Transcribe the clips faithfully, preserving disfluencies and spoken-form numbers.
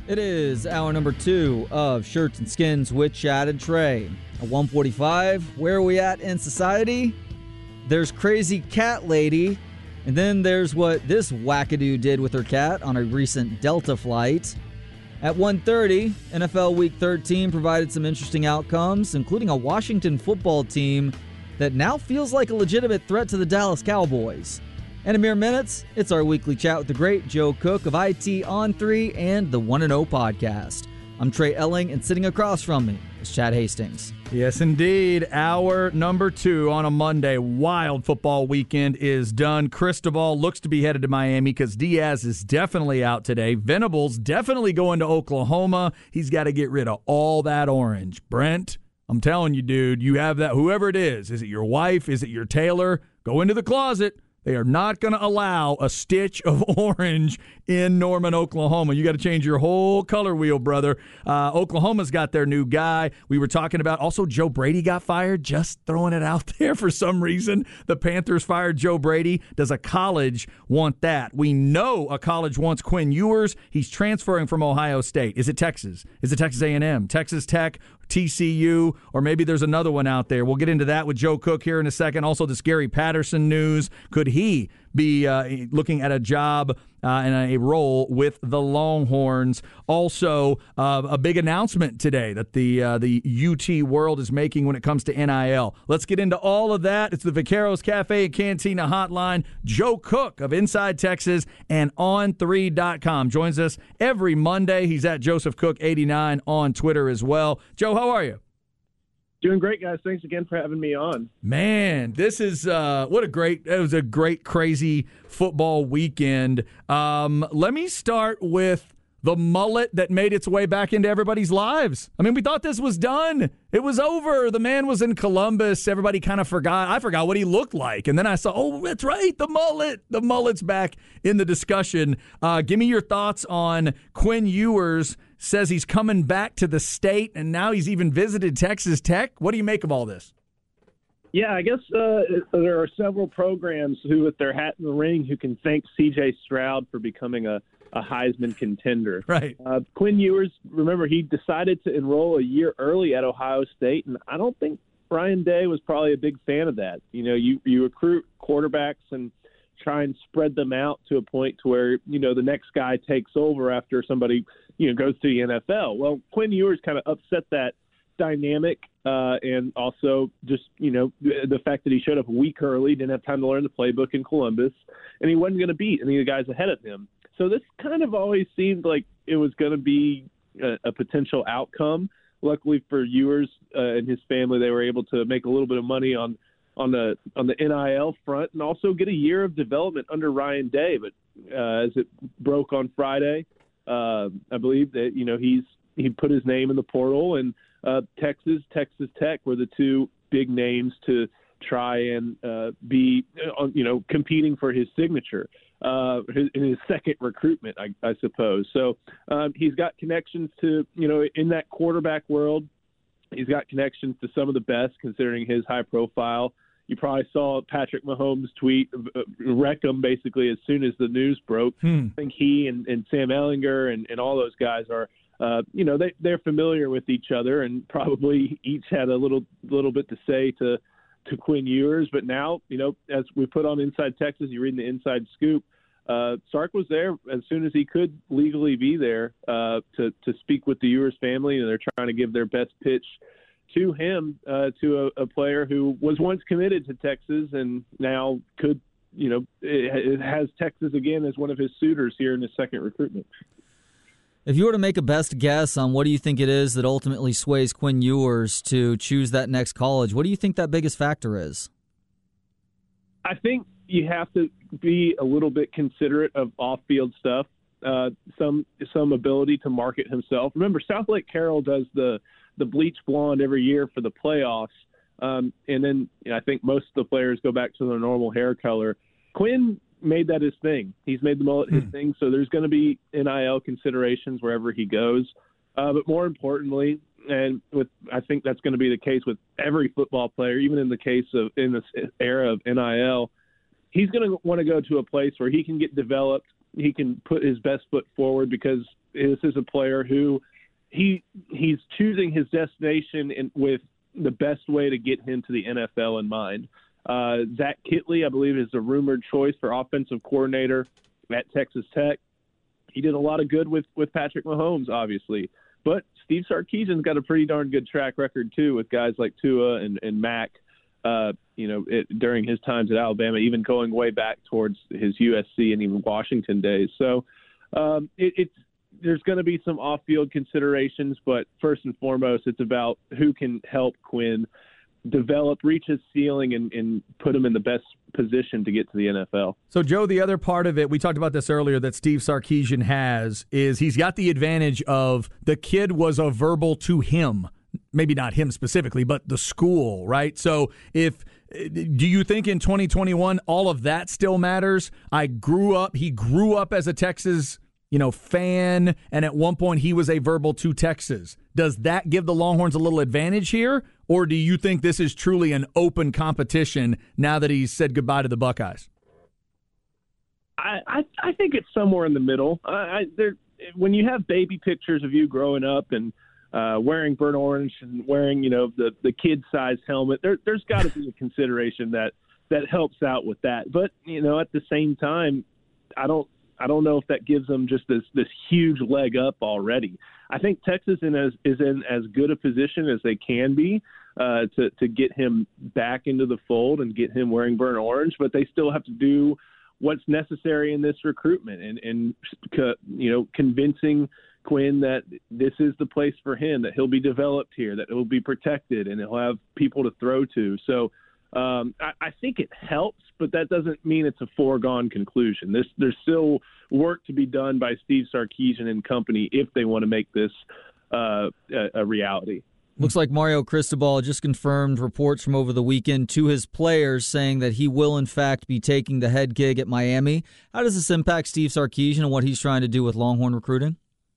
It is hour number two of Shirts and Skins with Chad and Trey. At one forty-five, where are we at in society? There's crazy cat lady, and then there's what this wackadoo did with her cat on a recent Delta flight. At one thirty, N F L Week thirteen provided some interesting outcomes, including a Washington football team that now feels like a legitimate threat to the Dallas Cowboys. And in mere minutes, it's our weekly chat with the great Joe Cook of I T On three and the one and oh Podcast. I'm Trey Elling, and sitting across from me is Chad Hastings. Yes, indeed. Hour number two on a Monday. Wild football weekend is done. Cristobal looks to be headed to Miami because Diaz is definitely out today. Venables definitely going to Oklahoma. He's got to get rid of all that orange. Brent, I'm telling you, dude, you have that. Whoever it is, is it your wife? Is it your tailor? Go into the closet. They are not going to allow a stitch of orange in Norman, Oklahoma. You got to change your whole color wheel, brother. Uh, Oklahoma's got their new guy. We were talking about also Joe Brady got fired. Just throwing it out there for some reason. The Panthers fired Joe Brady. Does a college want that? We know a college wants Quinn Ewers. He's transferring from Ohio State. Is it Texas? Is it Texas A and M? Texas Tech? T C U, or maybe there's another one out there. We'll get into that with Joe Cook here in a second. Also, the Gary Patterson news. Could he be uh, looking at a job uh, and a role with the Longhorns? Also, uh, a big announcement today that the uh, the U T world is making when it comes to N I L. Let's get into all of that. It's the Vaqueros Cafe and Cantina Hotline. Joe Cook of Inside Texas and on three dot com joins us every Monday. He's at Joseph Cook eighty-nine on Twitter as well. Joe, how are you? Doing great, guys. Thanks again for having me on. Man, this is uh, what a great, it was a great, crazy football weekend. Um, let me start with the mullet that made its way back into everybody's lives. I mean, we thought this was done. It was over. The man was in Columbus. Everybody kind of forgot. I forgot what he looked like. And then I saw, oh, that's right, the mullet. The mullet's back in the discussion. Uh, give me your thoughts on Quinn Ewers. Says he's coming back to the state, and now he's even visited Texas Tech. What do you make of all this? Yeah, I guess uh, there are several programs who, with their hat in the ring, who can thank C J Stroud for becoming a, a Heisman contender. Right. Uh, Quinn Ewers, remember, he decided to enroll a year early at Ohio State, and I don't think Ryan Day was probably a big fan of that. You know, you, you recruit quarterbacks and try and spread them out to a point to where, you know, the next guy takes over after somebody, you know, goes to the N F L. Well, Quinn Ewers kind of upset that dynamic, uh, and also just, you know, the, the fact that he showed up a week early, didn't have time to learn the playbook in Columbus, and he wasn't going to beat any of the guys ahead of him. So this kind of always seemed like it was going to be a, a potential outcome. Luckily for Ewers uh, and his family, they were able to make a little bit of money on on the on the N I L front and also get a year of development under Ryan Day. But uh, as it broke on Friday, uh, I believe that, you know, he's he put his name in the portal, and uh, Texas, Texas Tech were the two big names to try and uh, be, uh, you know, competing for his signature uh, his, in his second recruitment, I, I suppose. So um, he's got connections to, you know, in that quarterback world. He's got connections to some of the best, considering his high profile. You probably saw Patrick Mahomes tweet, uh, wreck him basically as soon as the news broke. Hmm. I think he and, and Sam Ehlinger and, and all those guys are, uh, you know, they, they're familiar with each other and probably each had a little little bit to say to, to Quinn Ewers. But now, you know, as we put on Inside Texas, you're reading the inside scoop. Uh, Sark was there as soon as he could legally be there uh, to, to speak with the Ewers family, and they're trying to give their best pitch to him, uh, to a, a player who was once committed to Texas and now could, you know, it, it has Texas again as one of his suitors here in his second recruitment. If you were to make a best guess on what do you think it is that ultimately sways Quinn Ewers to choose that next college, what do you think that biggest factor is? I think you have to be a little bit considerate of off-field stuff, uh, some some ability to market himself. Remember, South Lake Carroll does the the bleach blonde every year for the playoffs, um, and then, you know, I think most of the players go back to their normal hair color. Quinn made that his thing. He's made the mullet his mm. thing, so there's going to be N I L considerations wherever he goes. Uh, but more importantly, and with I think that's going to be the case with every football player, even in the case of in this era of N I L, he's going to want to go to a place where he can get developed, he can put his best foot forward, because this is a player who he he's choosing his destination in, with the best way to get him to the N F L in mind. Uh, Zach Kittley, I believe, is a rumored choice for offensive coordinator at Texas Tech. He did a lot of good with, with Patrick Mahomes, obviously. But Steve Sarkisian's got a pretty darn good track record, too, with guys like Tua and, and Mac, uh, you know, it, during his times at Alabama, even going way back towards his U S C and even Washington days. So um, it, it's there's going to be some off-field considerations, but first and foremost, it's about who can help Quinn develop, reach his ceiling, and, and put him in the best position to get to the N F L. So, Joe, the other part of it, we talked about this earlier, that Steve Sarkisian has, is he's got the advantage of the kid was a verbal to him. Maybe not him specifically, but the school, right? So if do you think in twenty twenty-one all of that still matters? I grew up, he grew up as a Texas you know, fan, and at one point he was a verbal to Texas. Does that give the Longhorns a little advantage here, or do you think this is truly an open competition now that he's said goodbye to the Buckeyes? I, I, I think it's somewhere in the middle. I, I, there, when you have baby pictures of you growing up and uh, wearing burnt orange and wearing, you know, the, the kid-sized helmet, there, there's got to be a consideration that, that helps out with that. But, you know, at the same time, I don't I don't know if that gives them just this, this huge leg up already. I think Texas in as, is in as good a position as they can be uh, to, to get him back into the fold and get him wearing burnt orange, but they still have to do what's necessary in this recruitment and, and you know, convincing Quinn that this is the place for him, that he'll be developed here, that he'll be protected, and he'll have people to throw to. So um, I, I think it helps, but that doesn't mean it's a foregone conclusion. There's, there's still work to be done by Steve Sarkisian and company if they want to make this uh, a, a reality. Looks like Mario Cristobal just confirmed reports from over the weekend to his players saying that he will, in fact, be taking the head gig at Miami. How does this impact Steve Sarkisian and what he's trying to do with Longhorn recruiting?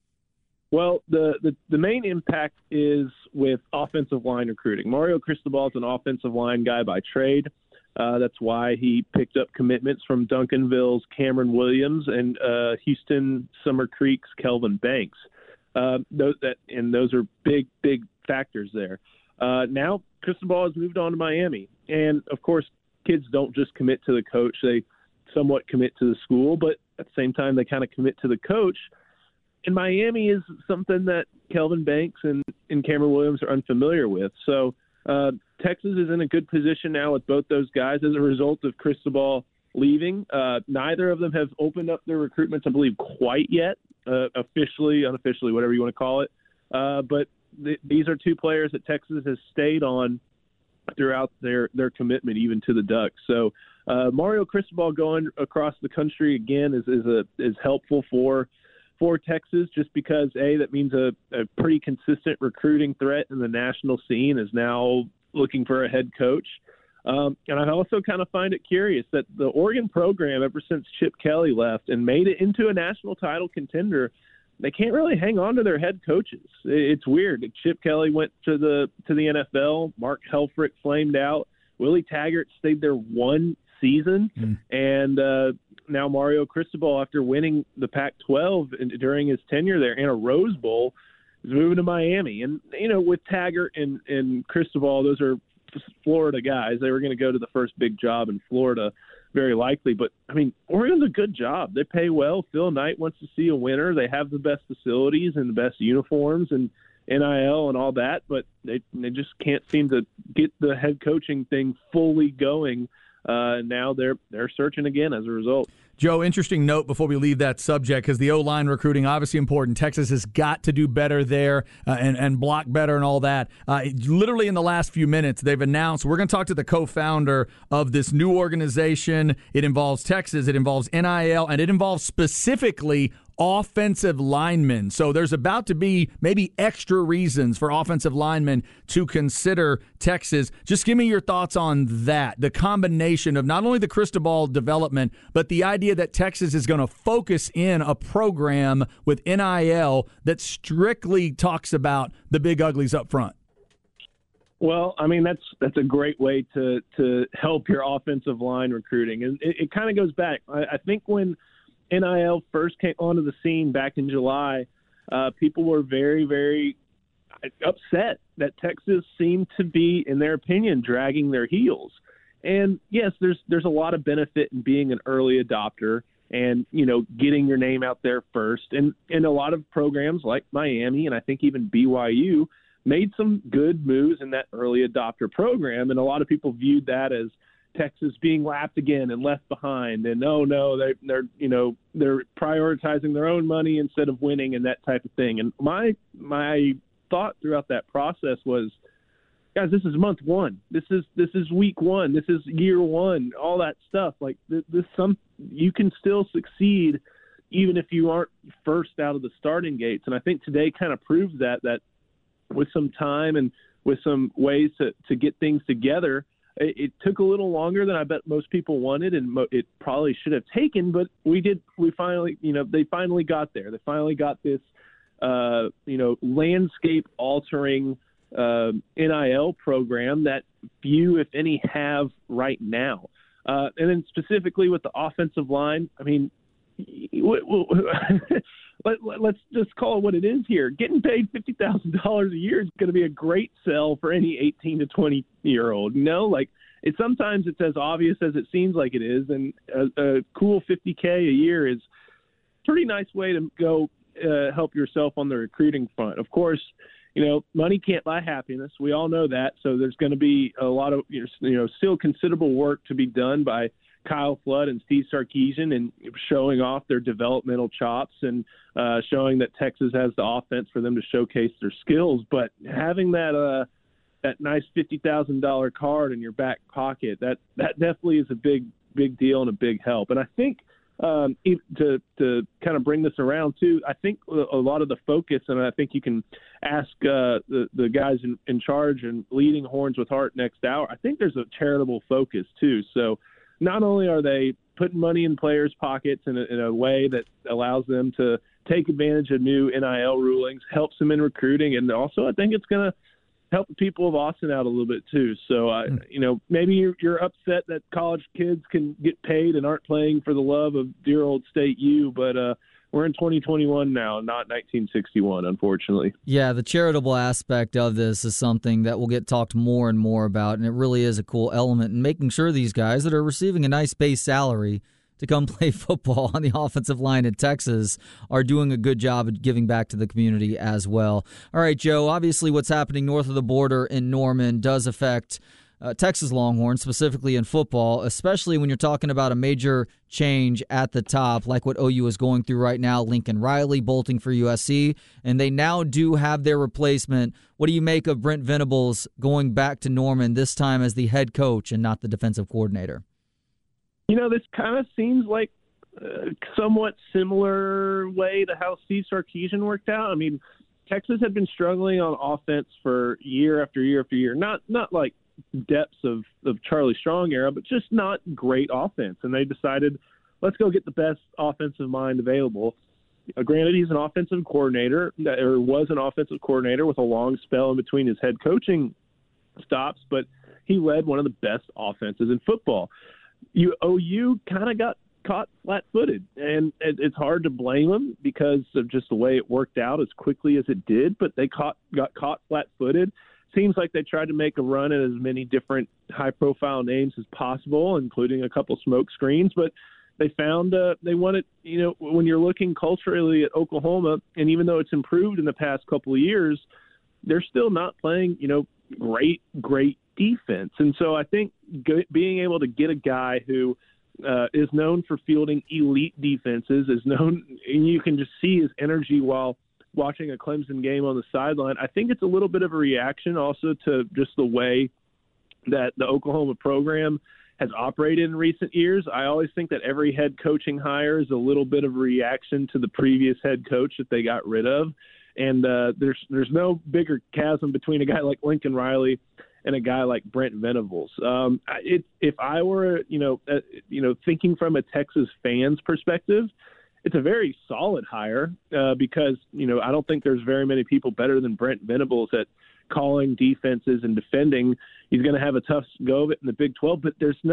Well, the, the, the main impact is with offensive line recruiting. Mario Cristobal is an offensive line guy by trade. Uh, that's why he picked up commitments from Duncanville's Cameron Williams and uh, Houston Summer Creek's Kelvin Banks. Uh, those, that, and those are big, big factors there. Uh, now, Cristobal has moved on to Miami. And, of course, kids don't just commit to the coach. They somewhat commit to the school, but at the same time, they kind of commit to the coach. And Miami is something that Kelvin Banks and, and Cameron Williams are unfamiliar with. So uh, Texas is in a good position now with both those guys as a result of Cristobal leaving. Uh, neither of them have opened up their recruitments, I believe, quite yet, uh, officially, unofficially, whatever you want to call it. Uh, but th- these are two players that Texas has stayed on throughout their, their commitment, even to the Ducks. So uh, Mario Cristobal going across the country again is is, a, is helpful for for Texas, just because, A, that means a, a pretty consistent recruiting threat in the national scene is now looking for a head coach. Um, and I also kind of find it curious that the Oregon program, ever since Chip Kelly left and made it into a national title contender, they can't really hang on to their head coaches. It's weird. Chip Kelly went to the to the N F L. Mark Helfrich flamed out. Willie Taggart stayed there one season. Mm. And uh, now Mario Cristobal, after winning the Pac twelve during his tenure there in a Rose Bowl, is moving to Miami. And, you know, with Taggart and, and Cristobal, those are Florida guys. They were going to go to the first big job in Florida, very likely. But, I mean, Oregon's a good job. They pay well. Phil Knight wants to see a winner. They have the best facilities and the best uniforms and N I L and all that, but they they just can't seem to get the head coaching thing fully going. Uh, now they're they're searching again as a result. Joe, interesting note before we leave that subject, because the O-line recruiting, obviously important. Texas has got to do better there uh, and, and block better and all that. Uh, literally in the last few minutes, they've announced, we're going to talk to the co-founder of this new organization. It involves Texas, it involves N I L, and it involves specifically offensive linemen. So there's about to be maybe extra reasons for offensive linemen to consider Texas. Just give me your thoughts on that, the combination of not only the Cristobal development, but the idea that Texas is going to focus in a program with N I L that strictly talks about the big uglies up front. Well, I mean, that's that's a great way to, to help your offensive line recruiting. And it, it kind of goes back. I, I think when N I L first came onto the scene back in July, uh, people were very, very upset that Texas seemed to be, in their opinion, dragging their heels. And yes, there's there's a lot of benefit in being an early adopter and, you know, getting your name out there first. And, and a lot of programs like Miami and I think even B Y U made some good moves in that early adopter program. And a lot of people viewed that as Texas being lapped again and left behind. And, oh, no, they, they're, you know, they're prioritizing their own money instead of winning and that type of thing. And my my thought throughout that process was, guys, this is month one. This is this is week one. This is year one. All that stuff. Like this, this some you can still succeed even if you aren't first out of the starting gates. And I think today kind of proves that that with some time and with some ways to to get things together, it, it took a little longer than I bet most people wanted, and mo- it probably should have taken. But we did. We finally, you know, they finally got there. They finally got this, uh, you know, landscape altering Uh, N I L program that few, if any, have right now. Uh, and then specifically with the offensive line, I mean, w- w- let, let's just call it what it is here. Getting paid fifty thousand dollars a year is going to be a great sell for any eighteen to twenty-year-old. You know, like it, sometimes it's as obvious as it seems like it is, and a, a cool fifty K a year is a pretty nice way to go uh, help yourself on the recruiting front. Of course, you know, money can't buy happiness. We all know that. So there's going to be a lot of, you know, still considerable work to be done by Kyle Flood and Steve Sarkisian and showing off their developmental chops and uh, showing that Texas has the offense for them to showcase their skills. But having that uh, that nice fifty thousand dollars card in your back pocket, that, that definitely is a big, big deal and a big help. And I think Um, to to kind of bring this around too, I think a lot of the focus, and I think you can ask uh, the the guys in, in charge and leading Horns with Heart next hour. I think there's a charitable focus too. So not only are they putting money in players' pockets in a, in a way that allows them to take advantage of new N I L rulings, helps them in recruiting, and also I think it's going to help the people of Austin out a little bit too. So, uh, you know, maybe you're, you're upset that college kids can get paid and aren't playing for the love of dear old State U, but uh, we're in twenty twenty-one now, not nineteen sixty-one, unfortunately. Yeah, the charitable aspect of this is something that will get talked more and more about, and it really is a cool element in making sure these guys that are receiving a nice base salary to come play football on the offensive line in Texas are doing a good job of giving back to the community as well. All right, Joe, obviously what's happening north of the border in Norman does affect uh, Texas Longhorns, specifically in football, especially when you're talking about a major change at the top, like what O U is going through right now, Lincoln Riley bolting for U S C, and they now do have their replacement. What do you make of Brent Venables going back to Norman, this time as the head coach and not the defensive coordinator? You know, this kind of seems like a somewhat similar way to how Steve Sarkisian worked out. I mean, Texas had been struggling on offense for year after year after year. Not not like depths of, of Charlie Strong era, but just not great offense. And they decided, let's go get the best offensive mind available. Uh, granted, he's an offensive coordinator, or was an offensive coordinator with a long spell in between his head coaching stops, but he led one of the best offenses in football. You O U kind of got caught flat-footed, and it, it's hard to blame them because of just the way it worked out as quickly as it did, but they caught got caught flat-footed. Seems like they tried to make a run at as many different high-profile names as possible, including a couple smoke screens, but they found uh, they wanted, you know, when you're looking culturally at Oklahoma, and even though it's improved in the past couple of years, they're still not playing, you know, great, great defense. And so I think g- being able to get a guy who uh, is known for fielding elite defenses, is known, and you can just see his energy while watching a Clemson game on the sideline. I think it's a little bit of a reaction also to just the way that the Oklahoma program has operated in recent years. I always think that every head coaching hire is a little bit of a reaction to the previous head coach that they got rid of. And uh, there's there's no bigger chasm between a guy like Lincoln Riley and a guy like Brent Venables. Um, it, if I were, you know, uh, you know, thinking from a Texas fan's perspective, it's a very solid hire uh, because, you know, I don't think there's very many people better than Brent Venables at calling defenses and defending. He's going to have a tough go of it in the Big twelve, but there's no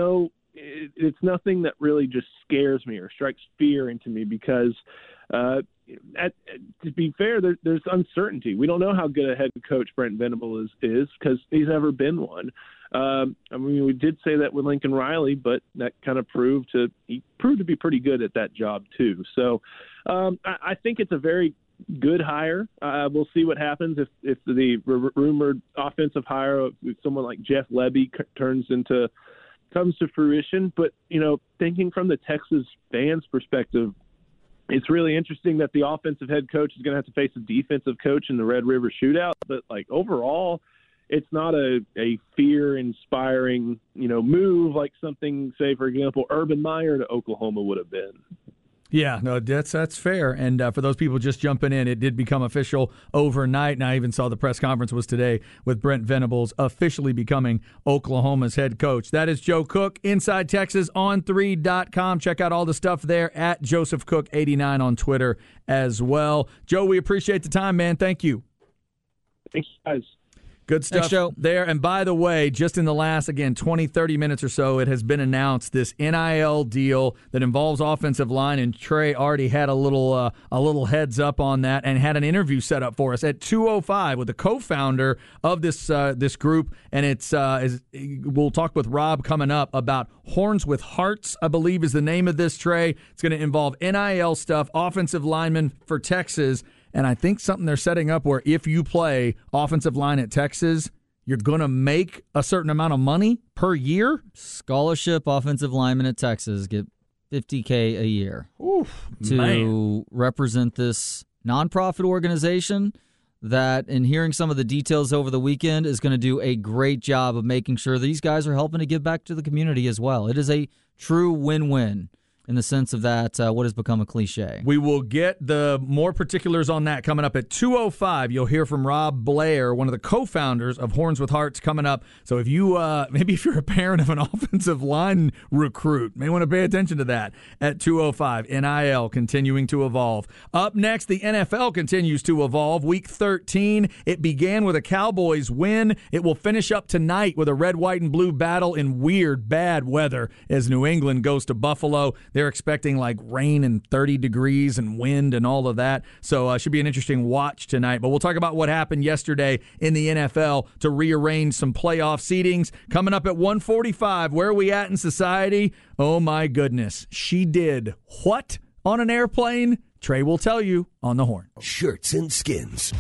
it, it's nothing that really just scares me or strikes fear into me because, uh, at, to be fair, there, there's uncertainty. We don't know how good a head coach Brent Venable is is because he's never been one. Um, I mean, we did say that with Lincoln Riley, but that kind of proved to he proved to be pretty good at that job too. So um, I, I think it's a very good hire. Uh, we'll see what happens if if the r- rumored offensive hire of someone like Jeff Lebby c- turns into comes to fruition. But you know, thinking from the Texas fans' perspective, it's really interesting that the offensive head coach is going to have to face a defensive coach in the Red River Shootout. But like overall, it's not a, a fear-inspiring, you know, move like something, say, for example, Urban Meyer to Oklahoma would have been. Yeah, no, that's that's fair. And uh, for those people just jumping in, it did become official overnight. And I even saw the press conference was today with Brent Venables officially becoming Oklahoma's head coach. That is Joe Cook, Inside Texas on three dot com. Check out all the stuff there at Joseph Cook eighty-nine on Twitter as well. Joe, we appreciate the time, man. Thank you. Thanks, guys. Good stuff Thanks, Joe. there. And by the way, just in the last, again, twenty, thirty minutes or so, it has been announced this N I L deal that involves offensive line, and Trey already had a little uh, a little heads up on that and had an interview set up for us at two oh five with the co-founder of this uh, this group. And it's uh, is, we'll talk with Rob coming up about Horns with Hearts, I believe is the name of this, Trey. It's going to involve N I L stuff, offensive linemen for Texas. And I think something they're setting up where if you play offensive line at Texas, you're going to make a certain amount of money per year. Scholarship offensive linemen at Texas get fifty K a year Oof, to man. represent this nonprofit organization that, in hearing some of the details over the weekend, is going to do a great job of making sure these guys are helping to give back to the community as well. It is a true win-win in the sense of that, uh, what has become a cliche. We will get the more particulars on that coming up at two oh five. You'll hear from Rob Blair, one of the co-founders of Horns with Hearts, coming up. So if you, uh, maybe if you're a parent of an offensive line recruit, may want to pay attention to that at two oh five. N I L continuing to evolve. Up next, the N F L continues to evolve. Week thirteen, it began with a Cowboys win. It will finish up tonight with a red, white, and blue battle in weird, bad weather as New England goes to Buffalo. They're expecting like rain and thirty degrees and wind and all of that. So uh, should be an interesting watch tonight. But we'll talk about what happened yesterday in the N F L to rearrange some playoff seedings. Coming up at one forty-five, where are we at in society? Oh my goodness. She did what on an airplane? Trey will tell you on the Horn. Shirts and Skins.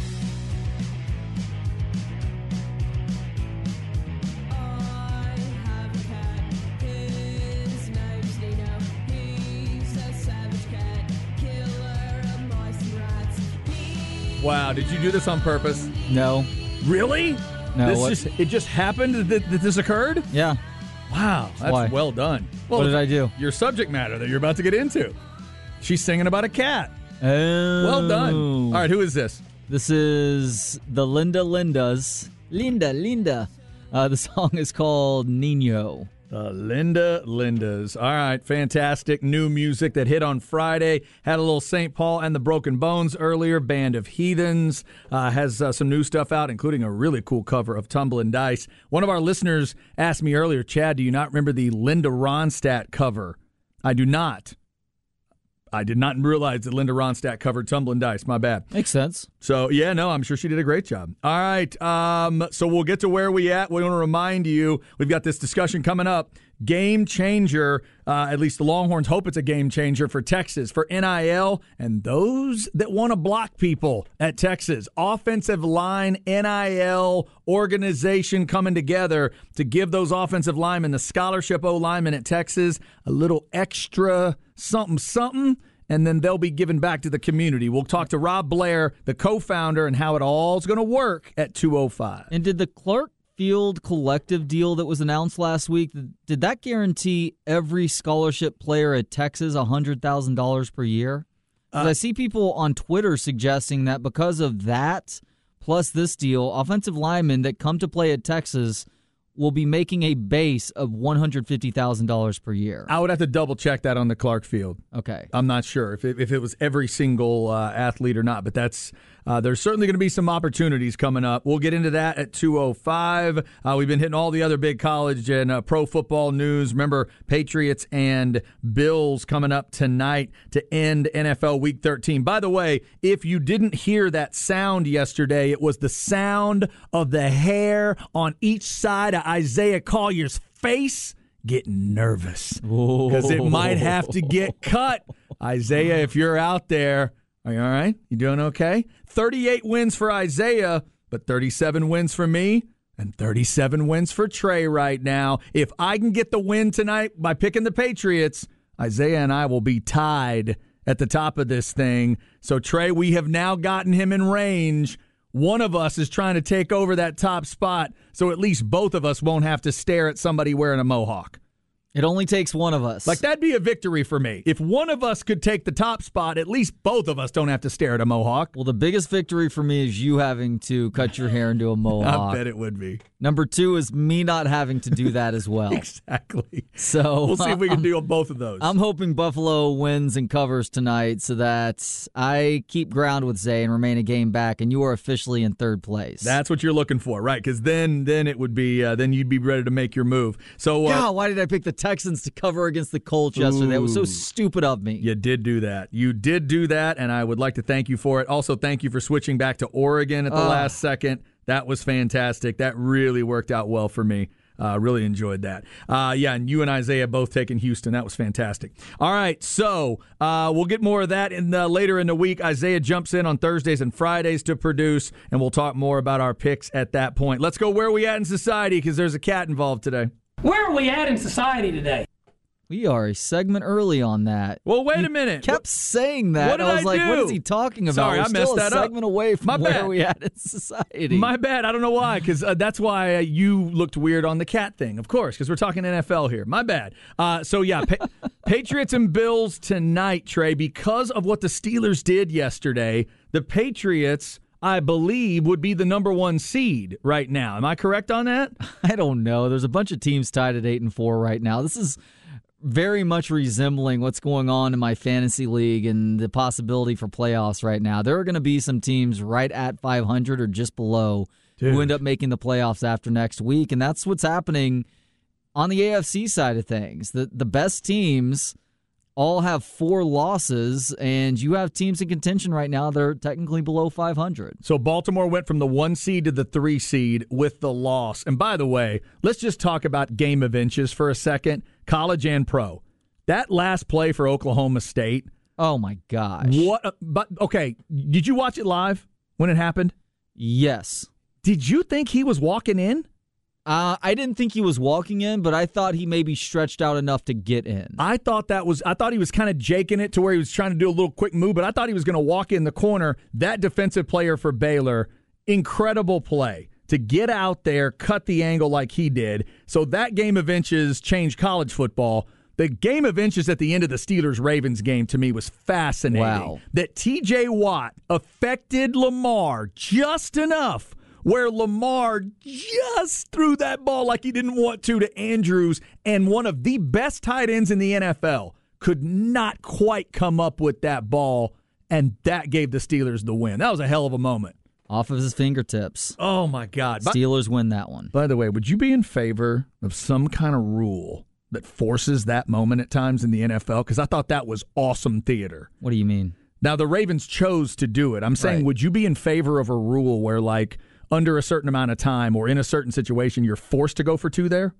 Wow, did you do this on purpose? No. Really? No. This What, just it just happened that, that this occurred? yeah. Wow, that's Why? well done. Well, What did I do? Your subject matter that you're about to get into. She's singing about a cat. Oh. Well done. All right, who is this? This is the Linda Lindas. Linda, Linda. Uh, the song is called Nino. The Linda Lindas. All right, fantastic new music that hit on Friday. Had a little Saint Paul and the Broken Bones earlier. Band of Heathens uh, has uh, some new stuff out, including a really cool cover of Tumblin' Dice. One of our listeners asked me earlier, Chad, do you not remember the Linda Ronstadt cover? I do not. I did not realize that Linda Ronstadt covered Tumblin' Dice. My bad. Makes sense. So, yeah, no, I'm sure she did a great job. All right, um, so we'll get to where we at. We want to remind you, we've got this discussion coming up. Game changer, uh, at least the Longhorns hope it's a game changer for Texas, for N I L, and those that want to block people at Texas. Offensive line, N I L organization coming together to give those offensive linemen, the scholarship O-linemen at Texas, a little extra something, something, and then they'll be given back to the community. We'll talk to Rob Blair, the co-founder, and how it all's going to work at two oh five. And did the Clark Field collective deal that was announced last week, did that guarantee every scholarship player at Texas one hundred thousand dollars per year? Uh, I see people on Twitter suggesting that because of that, plus this deal, offensive linemen that come to play at Texas will be making a base of one hundred fifty thousand dollars per year. I would have to double check that on the Clark Field. Okay. I'm not sure if it, if it was every single uh, athlete or not, but that's uh, there's certainly going to be some opportunities coming up. We'll get into that at two oh five. Uh, we've been hitting all the other big college and uh, pro football news. Remember, Patriots and Bills coming up tonight to end N F L Week thirteen. By the way, if you didn't hear that sound yesterday, it was the sound of the hair on each side of Isaiah Collier's face getting nervous because it might have to get cut. Isaiah, if you're out there, are you all right? You doing okay? thirty-eight wins for Isaiah, but thirty-seven wins for me and thirty-seven wins for Trey right now. If I can get the win tonight by picking the Patriots, Isaiah and I will be tied at the top of this thing. So, Trey, we have now gotten him in range. One of us is trying to take over that top spot, so at least both of us won't have to stare at somebody wearing a mohawk. It only takes one of us. Like, that'd be a victory for me. If one of us could take the top spot, at least both of us don't have to stare at a mohawk. Well, the biggest victory for me is you having to cut your hair into a mohawk. I bet it would be. Number two is me not having to do that as well. Exactly. So we'll see if we can I'm, do both of those. I'm hoping Buffalo wins and covers tonight so that I keep ground with Zay and remain a game back, and you are officially in third place. That's what you're looking for, right? Because then, then it would be, uh, then you'd be ready to make your move. So, uh, God, why did I pick the Texans to cover against the Colts yesterday? That was so stupid of me. You did do that. You did do that, and I would like to thank you for it. Also, thank you for switching back to Oregon at the uh, last second. That was fantastic. That really worked out well for me. Uh, really enjoyed that. Uh, yeah, and you and Isaiah both taking Houston. That was fantastic. All right, so uh, we'll get more of that in the, later in the week. Isaiah jumps in on Thursdays and Fridays to produce, and we'll talk more about our picks at that point. Let's go where are we at in society, because there's a cat involved today. Where are we at in society today? We are a segment early on that. Well, wait you a minute. Kept saying that. What did I was I like, do? what is he talking about? Sorry, We're I still messed a that up. segment away from My where bad. are we at in society. My bad. I don't know why, because uh, that's why uh, you looked weird on the cat thing, of course, because we're talking N F L here. My bad. Uh, so, yeah, pa- Patriots and Bills tonight, Trey, because of what the Steelers did yesterday, the Patriots, I believe, would be the number one seed right now. Am I correct on that? I don't know. There's a bunch of teams tied at eight and four right now. This is very much resembling what's going on in my fantasy league and the possibility for playoffs right now. There are going to be some teams right at five hundred or just below Dude. who end up making the playoffs after next week, and that's what's happening on the A F C side of things. The the best teams all have four losses, and you have teams in contention right now that are technically below five hundred. So Baltimore went from the one seed to the three seed with the loss. And by the way, let's just talk about game of inches for a second, college and pro. That last play for Oklahoma State. Oh, my gosh. What? A, but okay, did you watch it live when it happened? Yes. Did you think he was walking in? Uh, I didn't think he was walking in, but I thought he maybe stretched out enough to get in. I thought that was. I thought he was kind of jaking it to where he was trying to do a little quick move, but I thought he was going to walk in the corner. That defensive player for Baylor, incredible play to get out there, cut the angle like he did. So that game of inches changed college football. The game of inches at the end of the Steelers-Ravens game to me was fascinating. Wow. That T J Watt affected Lamar just enough where Lamar just threw that ball like he didn't want to to Andrews, and one of the best tight ends in the N F L could not quite come up with that ball, and that gave the Steelers the win. That was a hell of a moment. Off of his fingertips. Oh, my God. Steelers win that one. By the way, would you be in favor of some kind of rule that forces that moment at times in the N F L? Because I thought that was awesome theater. What do you mean? Now, the Ravens chose to do it. I'm saying, Right. Would you be in favor of a rule where, like, under a certain amount of time or in a certain situation, you're forced to go for two there?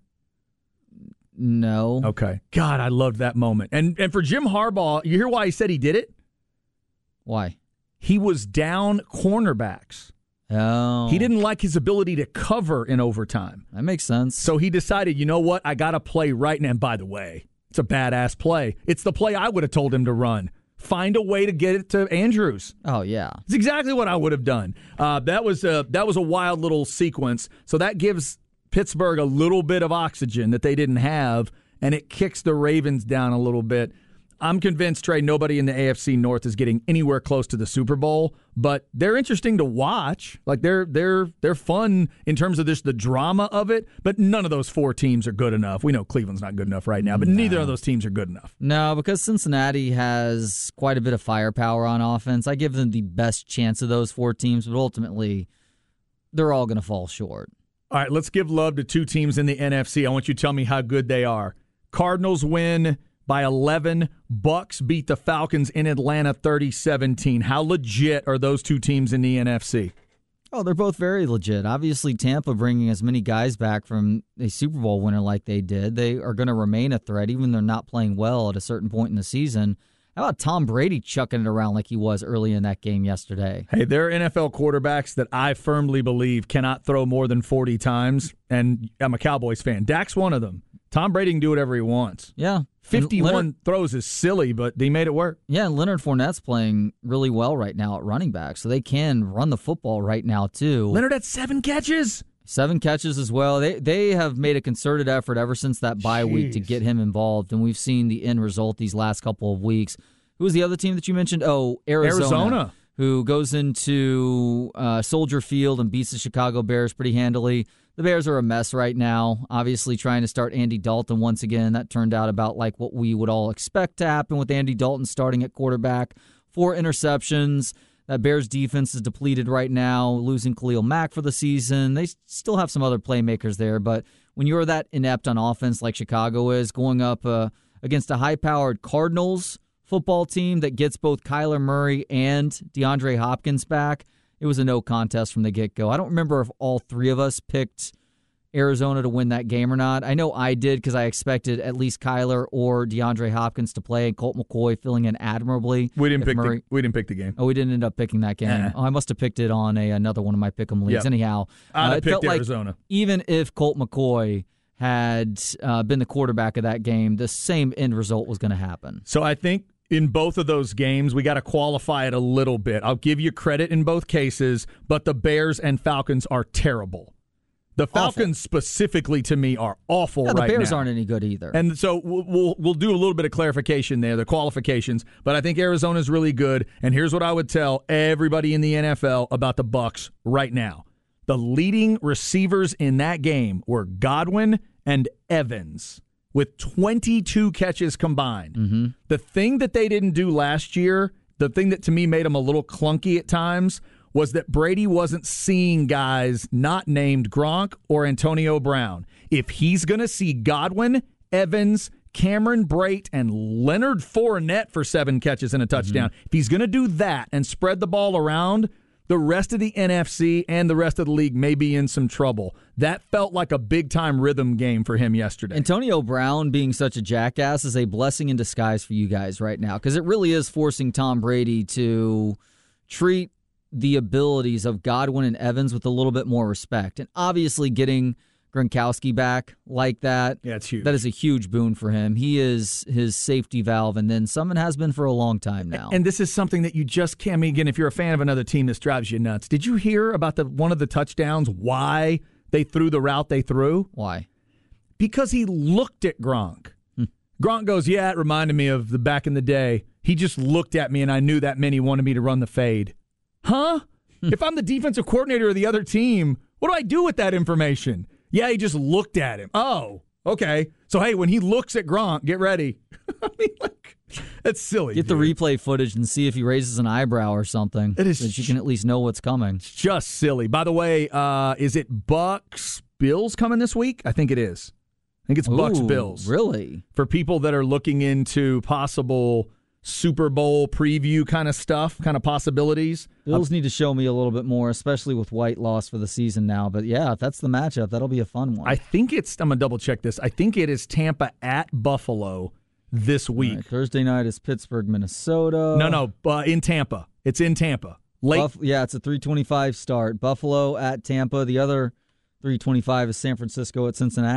No. Okay. God, I loved that moment. And and for Jim Harbaugh, you hear why he said he did it? Why? He was down cornerbacks. Oh. He didn't like his ability to cover in overtime. That makes sense. So he decided, you know what? I got to play right now. And by the way, it's a badass play. It's the play I would have told him to run. Find a way to get it to Andrews. Oh, yeah. It's exactly what I would have done. Uh, that was a, that was a wild little sequence. So that gives Pittsburgh a little bit of oxygen that they didn't have, and it kicks the Ravens down a little bit. I'm convinced, Trey, nobody in the A F C North is getting anywhere close to the Super Bowl, but they're interesting to watch. Like they're they're they're fun in terms of just the drama of it, but none of those four teams are good enough. We know Cleveland's not good enough right now, but no. neither of those teams are good enough. No, because Cincinnati has quite a bit of firepower on offense. I give them the best chance of those four teams, but ultimately they're all going to fall short. All right, let's give love to two teams in the N F C. I want you to tell me how good they are. Cardinals win by eleven. Bucks beat the Falcons in Atlanta thirty seventeen. How legit are those two teams in the N F C? Oh, they're both very legit. Obviously, Tampa bringing as many guys back from a Super Bowl winner like they did, they are going to remain a threat, even though they're not playing well at a certain point in the season. How about Tom Brady chucking it around like he was early in that game yesterday? Hey, there are N F L quarterbacks that I firmly believe cannot throw more than forty times, and I'm a Cowboys fan. Dak's one of them. Tom Brady can do whatever he wants. Yeah. fifty-one Leonard, throws is silly, but they made it work. Yeah, and Leonard Fournette's playing really well right now at running back, so they can run the football right now, too. Leonard had seven catches. Seven catches as well. They they have made a concerted effort ever since that bye Jeez. week to get him involved, and we've seen the end result these last couple of weeks. Who was the other team that you mentioned? Oh, Arizona. Arizona. Who goes into uh, Soldier Field and beats the Chicago Bears pretty handily. The Bears are a mess right now, obviously trying to start Andy Dalton once again. That turned out about like what we would all expect to happen with Andy Dalton starting at quarterback. Four interceptions. That Bears defense is depleted right now, losing Khalil Mack for the season. They still have some other playmakers there, but when you're that inept on offense like Chicago is, going up uh, against a high-powered Cardinals football team that gets both Kyler Murray and DeAndre Hopkins back, it was a no contest from the get-go. I don't remember if all three of us picked Arizona to win that game or not. I know I did because I expected at least Kyler or DeAndre Hopkins to play, and Colt McCoy filling in admirably. We didn't pick Murray, the we didn't pick the game. Oh, we didn't end up picking that game. Uh-huh. Oh, I must have picked it on a another one of my pick'em leagues. Yep. Anyhow, I'd uh, have it felt picked like Arizona. Even if Colt McCoy had uh, been the quarterback of that game, the same end result was going to happen. So I think in both of those games, we got to qualify it a little bit. I'll give you credit in both cases, but the Bears and Falcons are terrible. The Falcons awful. specifically, to me, are awful yeah, right now. The Bears aren't any good either. And so we'll, we'll we'll do a little bit of clarification there, the qualifications. But I think Arizona's really good. And here's what I would tell everybody in the N F L about the Bucs right now. The leading receivers in that game were Godwin and Evans, with twenty-two catches combined. Mm-hmm. The thing that they didn't do last year, the thing that to me made them a little clunky at times, was that Brady wasn't seeing guys not named Gronk or Antonio Brown. If he's going to see Godwin, Evans, Cameron Brate, and Leonard Fournette for seven catches and a touchdown, mm-hmm. if he's going to do that and spread the ball around, the rest of the N F C and the rest of the league may be in some trouble. That felt like a big-time rhythm game for him yesterday. Antonio Brown being such a jackass is a blessing in disguise for you guys right now, because it really is forcing Tom Brady to treat the abilities of Godwin and Evans with a little bit more respect. And obviously getting Gronkowski back like that, yeah, it's huge. That is a huge boon for him. He is his safety valve, and then someone has been for a long time now. And this is something that you just can't, I mean, again, if you're a fan of another team, this drives you nuts. Did you hear about the one of the touchdowns, why they threw the route they threw? Why? Because he looked at Gronk. Hmm. Gronk goes, yeah, it reminded me of the back in the day. He just looked at me, and I knew that meant he wanted me to run the fade. Huh? If I'm the defensive coordinator of the other team, what do I do with that information? Yeah, he just looked at him. Oh, okay. So, hey, when he looks at Gronk, get ready. I mean, like, that's silly. Get dude. the replay footage and see if he raises an eyebrow or something. It is so that you can at least know what's coming. It's just silly. By the way, uh, is it Bucks Bills coming this week? I think it is. I think it's Ooh, Bucks Bills. Really? For people that are looking into possible Super Bowl preview kind of stuff, kind of possibilities. Bills need to show me a little bit more, especially with White lost for the season now. But yeah, if that's the matchup, that'll be a fun one. I think it's, I'm going to double check this. I think it is Tampa at Buffalo this week. Right, Thursday night is Pittsburgh, Minnesota. No, no, uh, in Tampa. It's in Tampa. Late. Buff- yeah, it's a three twenty-five start. Buffalo at Tampa. The other three twenty-five is San Francisco at Cincinnati.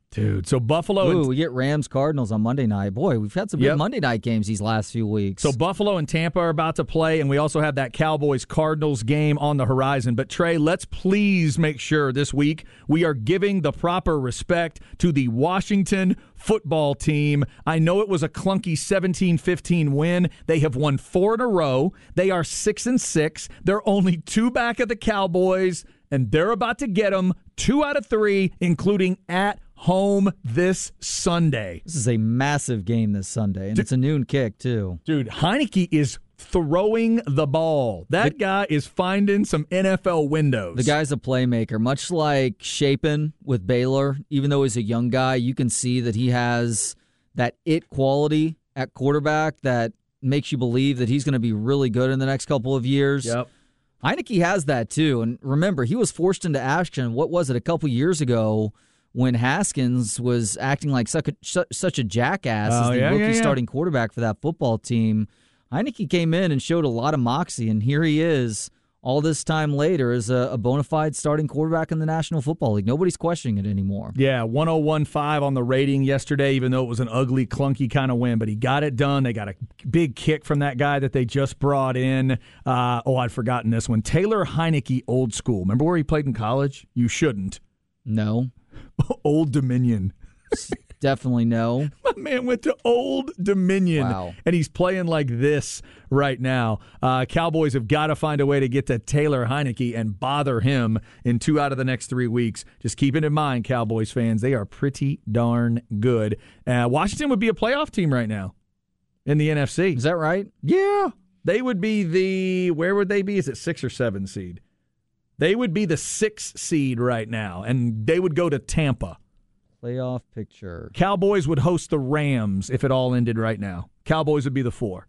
Dude, so Buffalo... Ooh, and, we get Rams-Cardinals on Monday night. Boy, we've had some good Yep. Monday night games these last few weeks. So Buffalo and Tampa are about to play, and we also have that Cowboys-Cardinals game on the horizon. But, Trey, let's please make sure this week we are giving the proper respect to the Washington football team. I know it was a clunky seventeen fifteen win. They have won four in a row. They are six and six. They're only two back of the Cowboys, and they're about to get them two out of three, including at home this Sunday. This is a massive game this Sunday, and it's a noon kick, too. Dude, Heineke is throwing the ball. That the, guy is finding some N F L windows. The guy's a playmaker, much like Shapen with Baylor. Even though he's a young guy, you can see that he has that it quality at quarterback that makes you believe that he's going to be really good in the next couple of years. Yep. Heineke has that, too. And remember, he was forced into action, what was it, a couple years ago, when Haskins was acting like such a, such a jackass oh, as the yeah, rookie yeah, yeah. starting quarterback for that football team. Heineke came in and showed a lot of moxie, and here he is all this time later as a, a bona fide starting quarterback in the National Football League. Nobody's questioning it anymore. Yeah, one oh one point five on the rating yesterday, even though it was an ugly, clunky kind of win. But he got it done. They got a big kick from that guy that they just brought in. Uh, oh, I'd forgotten this one. Taylor Heineke, old school. Remember where he played in college? You shouldn't. No. Old Dominion. Definitely no. My man went to Old Dominion, wow. and he's playing like this right now. Uh, Cowboys have got to find a way to get to Taylor Heineke and bother him in two out of the next three weeks. Just keep it in mind, Cowboys fans. They are pretty darn good. Uh, Washington would be a playoff team right now in the N F C. Is that right? Yeah. They would be the, where would they be? Is it six or seven seed? They would be the six seed right now, and they would go to Tampa. Playoff picture. Cowboys would host the Rams if it all ended right now. Cowboys would be the four.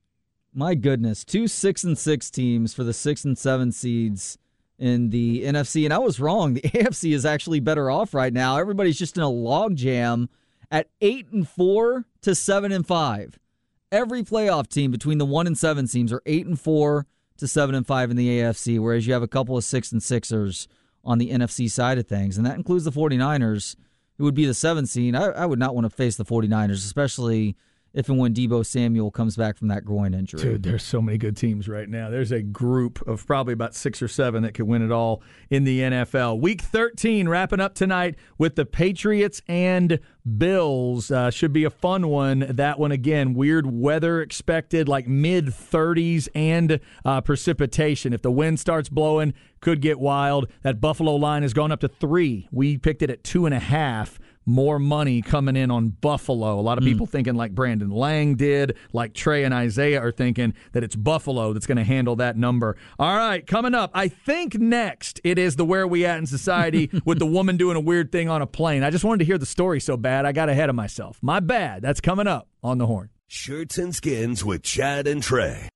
My goodness, two six and six teams for the six and seven seeds in the N F C, and I was wrong. The A F C is actually better off right now. Everybody's just in a logjam at eight and four to seven and five. Every playoff team between the one and seven teams are eight and four to seven and five in the A F C, whereas you have a couple of six and sixers on the N F C side of things, and that includes the 49ers. It would be the seventh seed. I, I would not want to face the 49ers, especially if and when Deebo Samuel comes back from that groin injury. Dude, there's so many good teams right now. There's a group of probably about six or seven that could win it all in the N F L. Week thirteen wrapping up tonight with the Patriots and Bills. Uh, should be a fun one. That one, again, weird weather expected, like mid thirties and uh, precipitation. If the wind starts blowing, could get wild. That Buffalo line has gone up to three. We picked it at two and a half. More money coming in on Buffalo. A lot of people mm. thinking like Brandon Lang did, like Trey and Isaiah are thinking that it's Buffalo that's going to handle that number. All right, coming up, I think next it is the Where We At in Society with the woman doing a weird thing on a plane. I just wanted to hear the story so bad, I got ahead of myself. My bad. That's coming up on The Horn. Shirts and Skins with Chad and Trey.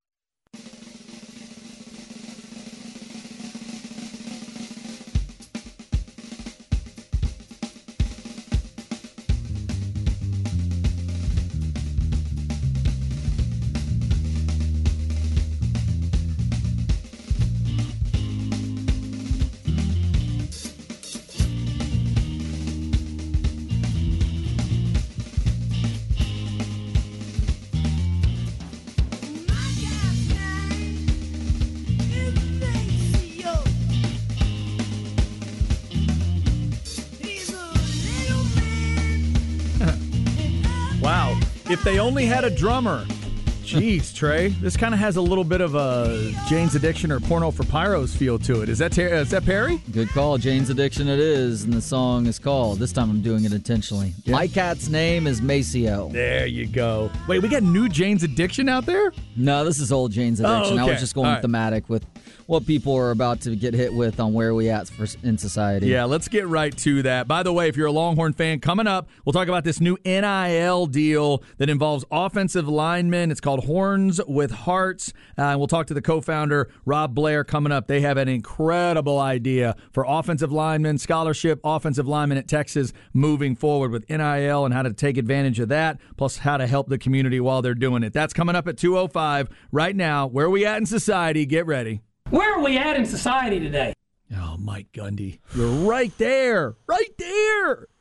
If they only had a drummer. Jeez, Trey. This kind of has a little bit of a Jane's Addiction or Porno for Pyros feel to it. Is that, ter- is that Perry? Good call. Jane's Addiction it is, and the song is called. This time I'm doing it intentionally. Yeah. My cat's name is Maceo. There you go. Wait, we got new Jane's Addiction out there? No, this is old Jane's Addiction. Oh, okay. I was just going All right. thematic with what people are about to get hit with on Where We At for, in society. Yeah, let's get right to that. By the way, if you're a Longhorn fan, coming up, we'll talk about this new N I L deal that involves offensive linemen. It's called Horns with Hearts. Uh, and we'll talk to the co-founder, Rob Blair, coming up. They have an incredible idea for offensive linemen, scholarship offensive linemen at Texas moving forward with N I L and how to take advantage of that, plus how to help the community while they're doing it. That's coming up at two oh five. Right now, Where We At in Society? Get ready. Where are we at in society today? Oh, Mike Gundy. You're right there. Right there.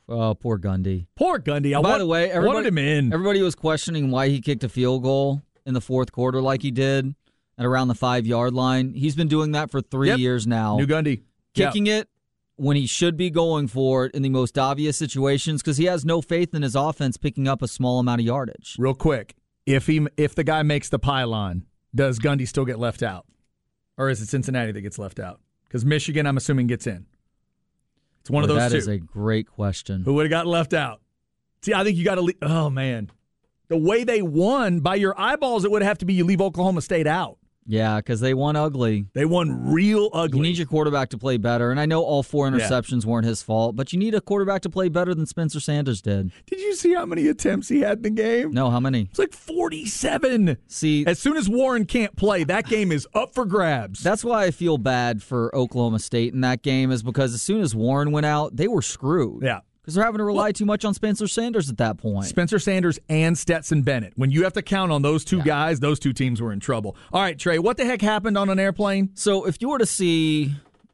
Oh, poor Gundy. Poor Gundy. I By want, the way, wanted everybody, him in. everybody was questioning why he kicked a field goal in the fourth quarter like he did at around the five-yard line. He's been doing that for three Yep. years now. New Gundy. Kicking Yep. it when he should be going for it in the most obvious situations because he has no faith in his offense picking up a small amount of yardage. Real quick, if he if the guy makes the pylon, does Gundy still get left out? Or is it Cincinnati that gets left out? Because Michigan, I'm assuming, gets in. It's one Boy, of those that two. is a great question. Who would have gotten left out? See, I think you got to leave. Oh, man. The way they won, by your eyeballs, it would have to be you leave Oklahoma State out. Yeah, because they won ugly. They won real ugly. You need your quarterback to play better. And I know all four interceptions yeah. weren't his fault, but you need a quarterback to play better than Spencer Sanders did. Did you see how many attempts he had in the game? No, how many? It's like forty-seven. See, as soon as Warren can't play, that game is up for grabs. That's why I feel bad for Oklahoma State in that game is because as soon as Warren went out, they were screwed. Yeah. Because they're having to rely too much on Spencer Sanders at that point. Spencer Sanders and Stetson Bennett. When you have to count on those two yeah. guys, those two teams were in trouble. All right, Trey, what the heck happened on an airplane? So if you were to see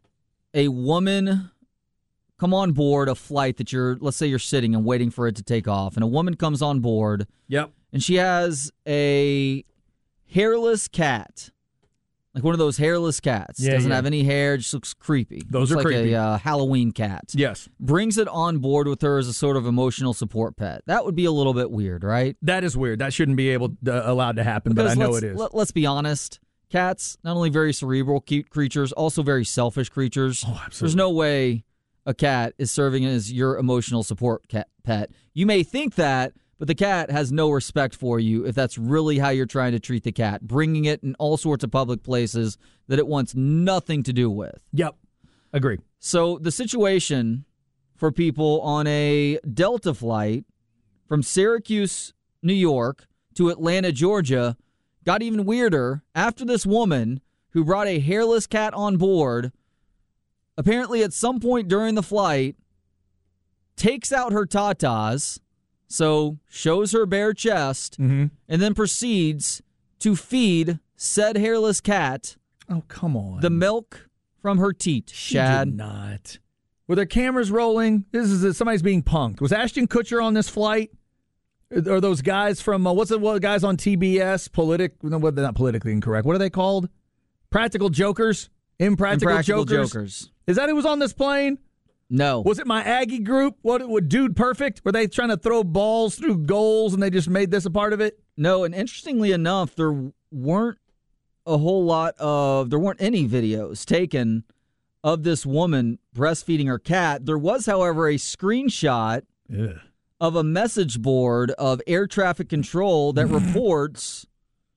a woman come on board a flight that you're, let's say you're sitting and waiting for it to take off, and a woman comes on board, yep, and she has a hairless cat. Like one of those hairless cats. Yeah, Doesn't yeah. have any hair, just looks creepy. Those looks are like creepy. a uh, Halloween cat. Yes. Brings it on board with her as a sort of emotional support pet. That would be a little bit weird, right? That is weird. That shouldn't be able to, allowed to happen, Because but I know let's, it is. Let, let's be honest. Cats, not only very cerebral cute creatures, also very selfish creatures. Oh, absolutely. There's no way a cat is serving as your emotional support cat pet. You may think that, but the cat has no respect for you if that's really how you're trying to treat the cat, bringing it in all sorts of public places that it wants nothing to do with. Yep. Agree. So the situation for people on a Delta flight from Syracuse, New York to Atlanta, Georgia got even weirder after this woman who brought a hairless cat on board, apparently at some point during the flight, takes out her tatas, so shows her bare chest, mm-hmm. and then proceeds to feed said hairless cat oh, come on. the milk from her teat. She Chad. did not. Were there cameras rolling? This is somebody's being punked. Was Ashton Kutcher on this flight? Or those guys from, uh, what's it, what guys on T B S? Politic, no, they're not politically incorrect. What are they called? Practical Jokers? Impractical, Impractical Jokers? Jokers. Is that who was on this plane? No. Was it my Aggie group? What, what Dude Perfect? Were they trying to throw balls through goals and they just made this a part of it? No, and interestingly enough, there weren't a whole lot of, there weren't any videos taken of this woman breastfeeding her cat. There was, however, a screenshot Ugh. of a message board of air traffic control that reports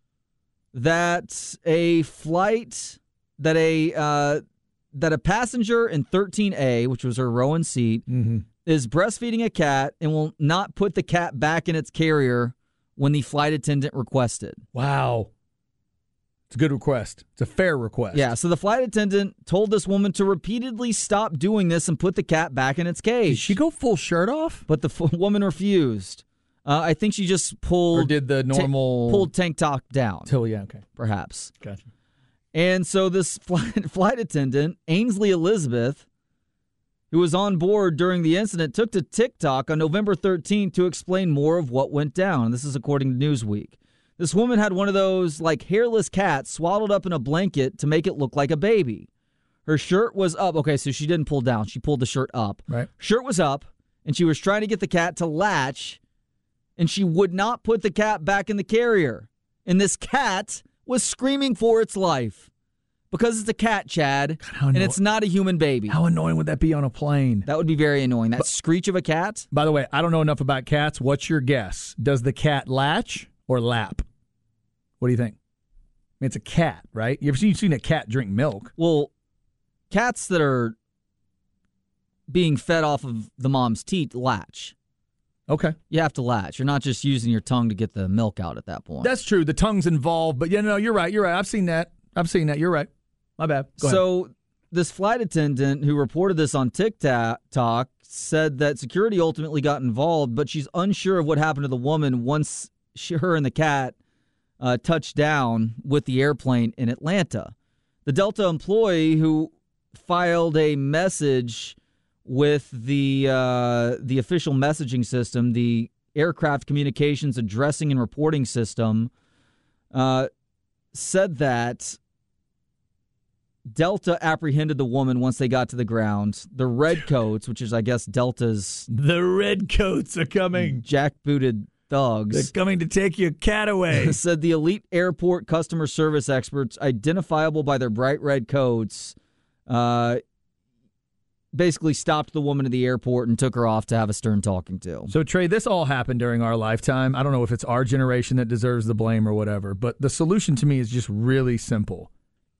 that a flight, that a uh, that a passenger in thirteen A, which was her row and seat, mm-hmm. is breastfeeding a cat and will not put the cat back in its carrier when the flight attendant requested. Wow. It's a good request. It's a fair request. Yeah, so the flight attendant told this woman to repeatedly stop doing this and put the cat back in its cage. Did she go full shirt off? But the f- woman refused. Uh, I think she just pulled... Or did the normal... Ta- pulled tank top down. Oh, yeah, okay. Perhaps. Gotcha. And so this flight, flight attendant, Ainsley Elizabeth, who was on board during the incident, took to TikTok on November thirteenth to explain more of what went down. This is according to Newsweek. This woman had one of those, like, hairless cats swaddled up in a blanket to make it look like a baby. Her shirt was up. Okay, so she didn't pull down. She pulled the shirt up. Right. Shirt was up, and she was trying to get the cat to latch, and she would not put the cat back in the carrier. And this cat was screaming for its life because it's a cat, Chad, God, and it's not a human baby. How annoying would that be on a plane? That would be very annoying. That but, screech of a cat. By the way, I don't know enough about cats. What's your guess? Does the cat latch or lap? What do you think? I mean, it's a cat, right? You ever seen, seen a cat drink milk? Well, cats that are being fed off of the mom's teat latch. Okay. You have to latch. You're not just using your tongue to get the milk out at that point. That's true. The tongue's involved, but yeah, no, you're right. You're right. I've seen that. I've seen that. You're right. My bad. Go so ahead. This flight attendant who reported this on TikTok said that security ultimately got involved, but she's unsure of what happened to the woman once she, her and the cat uh, touched down with the airplane in Atlanta. The Delta employee who filed a message with the uh, the official messaging system, the Aircraft Communications Addressing and Reporting System, uh, said that Delta apprehended the woman once they got to the ground. The Redcoats, which is, I guess, Delta's... The Redcoats are coming. Jackbooted thugs. They're coming to take your cat away. Said the elite airport customer service experts, identifiable by their bright red coats, uh, basically stopped the woman at the airport and took her off to have a stern talking to. So, Trey, this all happened during our lifetime. I don't know if it's our generation that deserves the blame or whatever, but the solution to me is just really simple.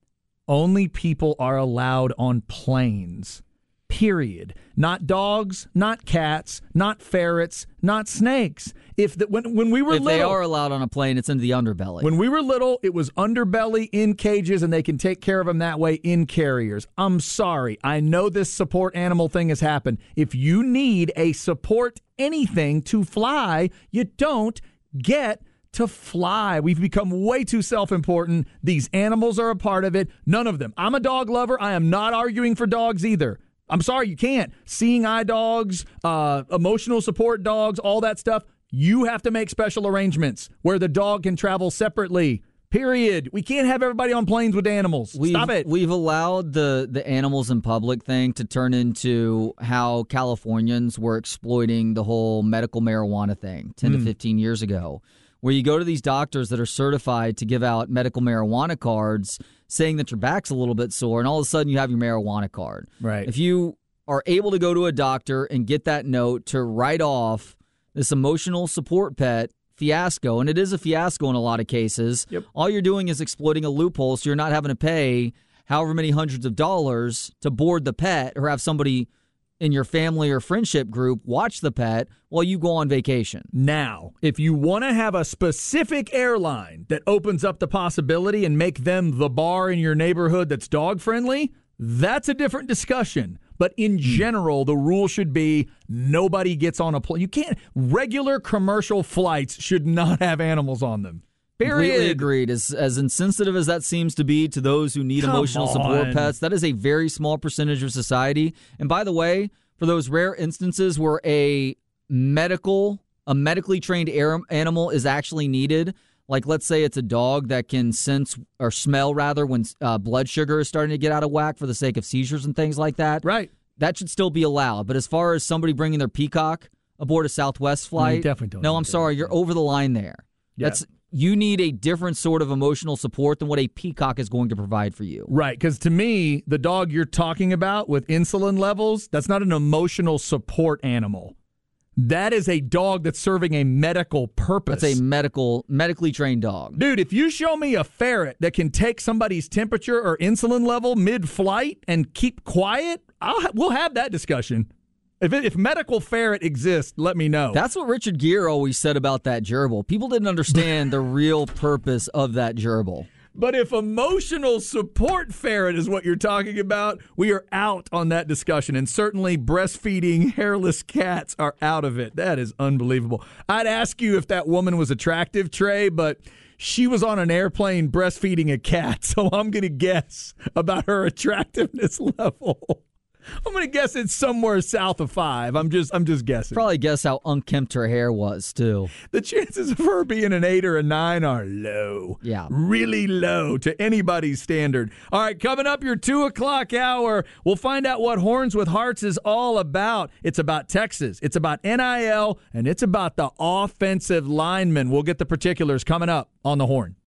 Only people are allowed on planes, period. Not dogs, not cats, not ferrets, not snakes. If the, when when we were if little, they are allowed on a plane, it's into the underbelly. When we were little, it was underbelly in cages, and they can take care of them that way in carriers. I'm sorry. I know this support animal thing has happened. If you need a support anything to fly, you don't get to fly. We've become way too self-important. These animals are a part of it. None of them. I'm a dog lover. I am not arguing for dogs either. I'm sorry, you can't. Seeing eye dogs, uh, emotional support dogs, all that stuff, you have to make special arrangements where the dog can travel separately. Period. We can't have everybody on planes with animals. We've, Stop it. We've allowed the, the animals in public thing to turn into how Californians were exploiting the whole medical marijuana thing ten mm. to fifteen years ago, where you go to these doctors that are certified to give out medical marijuana cards saying that your back's a little bit sore, and all of a sudden you have your marijuana card. Right. If you are able to go to a doctor and get that note to write off this emotional support pet fiasco, and it is a fiasco in a lot of cases, yep. all you're doing is exploiting a loophole so you're not having to pay however many hundreds of dollars to board the pet or have somebody in your family or friendship group watch the pet while you go on vacation. Now, if you want to have a specific airline that opens up the possibility and make them the bar in your neighborhood that's dog-friendly, that's a different discussion. But in general, the rule should be nobody gets on a plane. You can't. Regular commercial flights should not have animals on them. Period. Completely agreed. As, as insensitive as that seems to be to those who need Come emotional on. support pets, that is a very small percentage of society. And by the way, for those rare instances where a medical, a medically trained air animal is actually needed, like let's say it's a dog that can sense or smell rather when uh, blood sugar is starting to get out of whack for the sake of seizures and things like that. Right. That should still be allowed. But as far as somebody bringing their peacock aboard a Southwest flight, you definitely don't no, I'm sorry, you're over the line there. Yeah. That's you need a different sort of emotional support than what a peacock is going to provide for you. Right, because to me, the dog you're talking about with insulin levels, that's not an emotional support animal. That is a dog that's serving a medical purpose. That's a medical, medically trained dog. Dude, if you show me a ferret that can take somebody's temperature or insulin level mid-flight and keep quiet, I'll ha- we'll have that discussion. If it, if medical ferret exists, let me know. That's what Richard Gere always said about that gerbil. People didn't understand the real purpose of that gerbil. But if emotional support ferret is what you're talking about, we are out on that discussion. And certainly breastfeeding hairless cats are out of it. That is unbelievable. I'd ask you if that woman was attractive, Trey, but she was on an airplane breastfeeding a cat. So I'm going to guess about her attractiveness level. I'm going to guess it's somewhere south of five. I'm just I'm just guessing. Probably guess how unkempt her hair was, too. The chances of her being an eight or a nine are low. Yeah. Really low to anybody's standard. All right, coming up your two o'clock hour, we'll find out what Horns with Hearts is all about. It's about Texas. It's about N I L, and it's about the offensive linemen. We'll get the particulars coming up on the Horn.